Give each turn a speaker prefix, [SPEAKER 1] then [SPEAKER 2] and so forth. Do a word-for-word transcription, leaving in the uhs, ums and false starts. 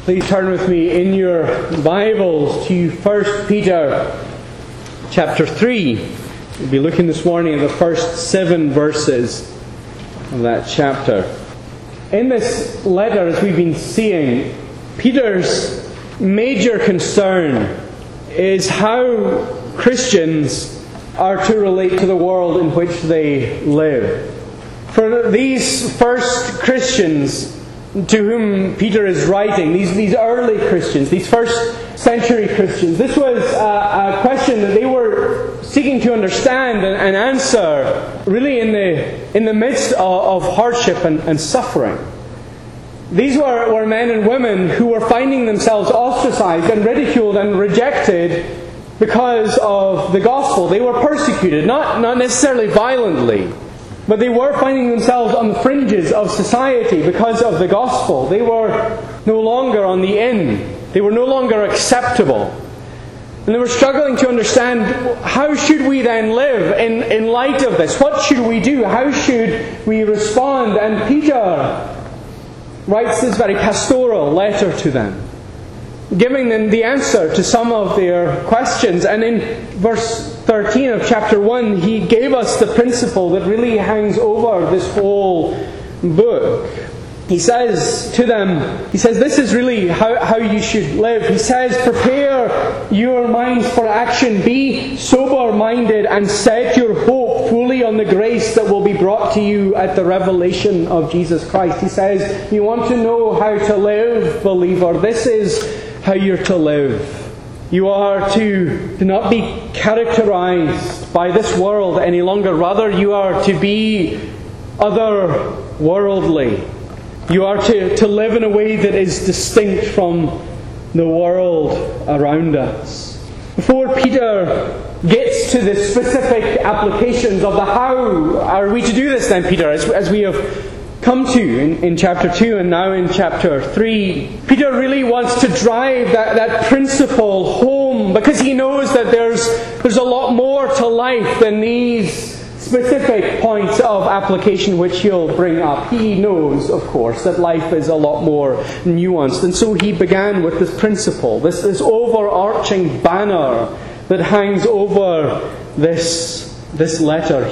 [SPEAKER 1] Please turn with me in your Bibles to First Peter chapter three. We'll be looking this morning at the first seven verses of that chapter. In this letter, as we've been seeing, Peter's major concern is how Christians are to relate to the world in which they live. For these first Christians to whom Peter is writing, these, these early Christians, these first century Christians, this was a, a question that they were seeking to understand and, and answer really in the in the midst of, of hardship and, and suffering. These were, were men and women who were finding themselves ostracized and ridiculed and rejected because of the gospel. They were persecuted, not, not necessarily violently, but they were finding themselves on the fringes of society because of the gospel. They were no longer on the in. They were no longer acceptable. And they were struggling to understand, how should we then live in, in light of this? What should we do? How should we respond? And Peter writes this very pastoral letter to them, giving them the answer to some of their questions. And in verse thirteen of chapter one, he gave us the principle that really hangs over this whole book. He says to them, he says, this is really how, how you should live. He says, prepare your minds for action. Be sober-minded and set your hope fully on the grace that will be brought to you at the revelation of Jesus Christ. He says, you want to know how to live, believer? This is how you're to live. You are to, to not be characterized by this world any longer. Rather, you are to be otherworldly. You are to, to live in a way that is distinct from the world around us. Before Peter gets to the specific applications of the how are we to do this then, Peter, as, as we have come to in, in chapter two and now in chapter three, Peter really wants to drive that, that principle home, because he knows that there's, there's a lot more to life than these specific points of application which he'll bring up. He knows, of course, that life is a lot more nuanced. And so he began with this principle, this, this overarching banner that hangs over this, this letter